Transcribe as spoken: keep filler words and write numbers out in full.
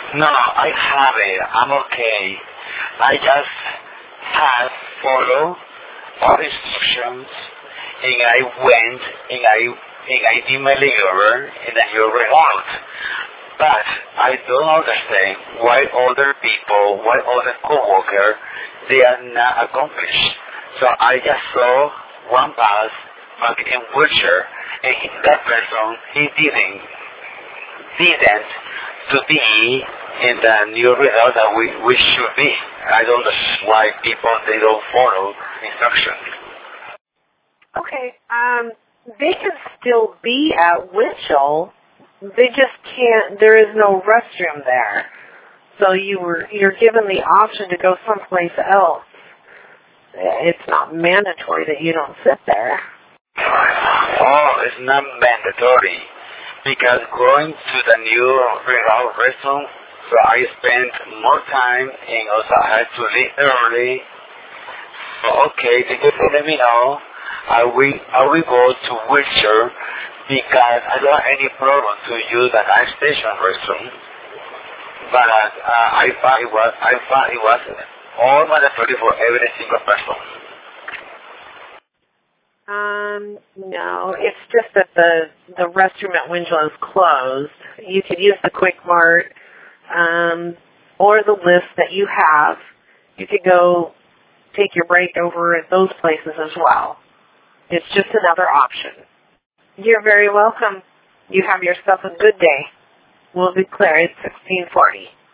No, I have it. I'm okay. I just have follow all instructions, and I went, and I, and I did my layover, and I you result. But I don't understand why other people, why other coworkers, they are not accomplished. So I just saw one pass back in wheelchair, and he, that person, he didn't, didn't to be in the new result that we, we should be. I don't understand why people, they don't follow instructions. Okay, um, they can still be at Winchell. They just can't, there is no restroom there. So you were, you're given the option to go someplace else. It's not mandatory that you don't sit there. Oh, it's not mandatory. Because going to the new restroom, so I spent more time and also I had to leave early. So okay, they just let me know. I will, I will go to wheelchair because I don't have any problem to use the gas station restroom. But uh, I thought it was, I thought it was all mandatory for every single person. Um, no, it's just that the the restroom at Winchell is closed. You could use the Quick Mart, um, or the list that you have. You could go take your break over at those places as well. It's just another option. You're very welcome. You have yourself a good day. We'll be clear at sixteen forty.